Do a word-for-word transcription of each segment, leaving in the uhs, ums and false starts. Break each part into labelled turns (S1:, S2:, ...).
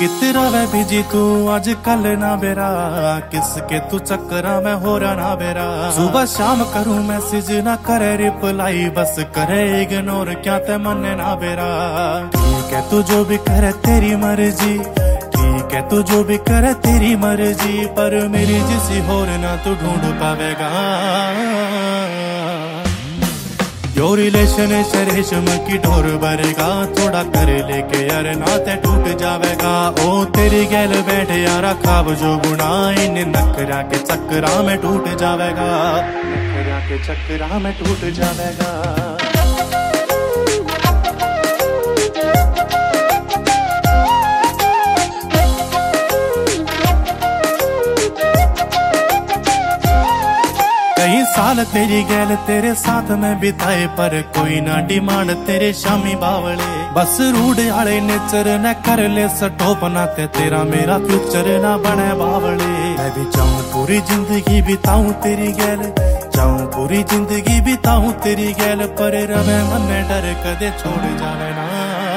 S1: कितरा वे busy तू आज कल ना बेरा, किसके तू चक्करा में हो रहा ना बेरा। सुबह शाम करूं मैसेज ना करे रिप्लाई, बस करे इग्नोर क्या ते मन ना बेरा। ठीक है तू जो भी करे तेरी मर्जी, ठीक है तू जो भी करे तेरी मर्जी, पर मेरी जिसी होर ना तू ढूंढ पावेगा। यो रिलेशन रेशम की डोर भरेगा, थोड़ा कर लेके यार नाते टूट जावेगा। ओ तेरी गैल बैठे यारा खाब जो बुनाई, नखरा के चक्करा में टूट जावेगा, नखरा के चक्करा में टूट जावेगा। कई साल तेरी गैल तेरे साथ में बिताए, पर कोई ना डिमांड तेरे शामी बावले। बस रूड आले नेचर न कर ले सटोप, ना ते तेरा मेरा फ्यूचर ना बने बावले। मैं भी चाहूं पूरी जिंदगी बिताऊं तेरी गैल, चाहूं पूरी जिंदगी बिताऊं तेरी गैल, पर रवे मन डर कदे छोड़ जावे ना।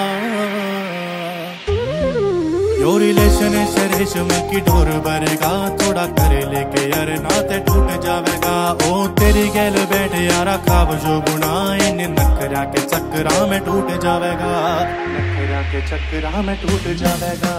S1: यो रिलेशन रेशम की डोर भरेगा, थोड़ा कर लेके यार नाते टूट जावेगा। ओ तेरी गैल बैठे यारा खाब जो बुनाई, नखरा के चक्करा में टूट जावेगा, नखरा के चक्करा में टूट जावेगा।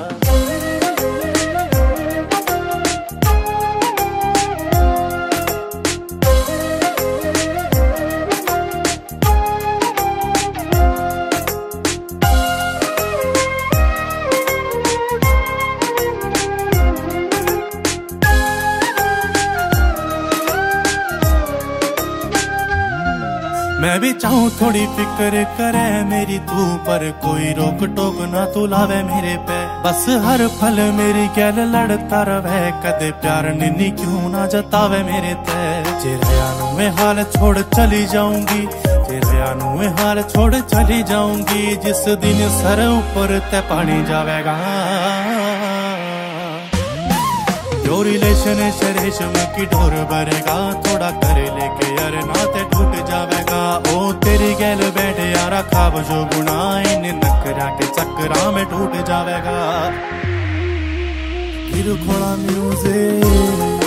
S1: मैं भी चाहूं थोड़ी फिक्र करे मेरी तू, पर कोई रोक टोक ना तू लावे मेरे पे। बस हर पल मेरी गैल लड़ता रवे, कदे प्यार निन्नी क्यों ना जतावे मेरे ते। चेहरा नुए हाल छोड़ चली जाऊंगी, चेहरा नुए हाल छोड़ चली जाऊंगी, जिस दिन सर ऊपर ते पानी जावेगा। यो रिलेशन रेशम की डोर भरेगा, थोड़ा कर लेके यार नाते टूट जावेगा। ओ तेरी गैल बैठे यारा खाब जो बुनाई, नखरा के चक्करा में टूट जावेगा। फिर खोला म्यूजिक।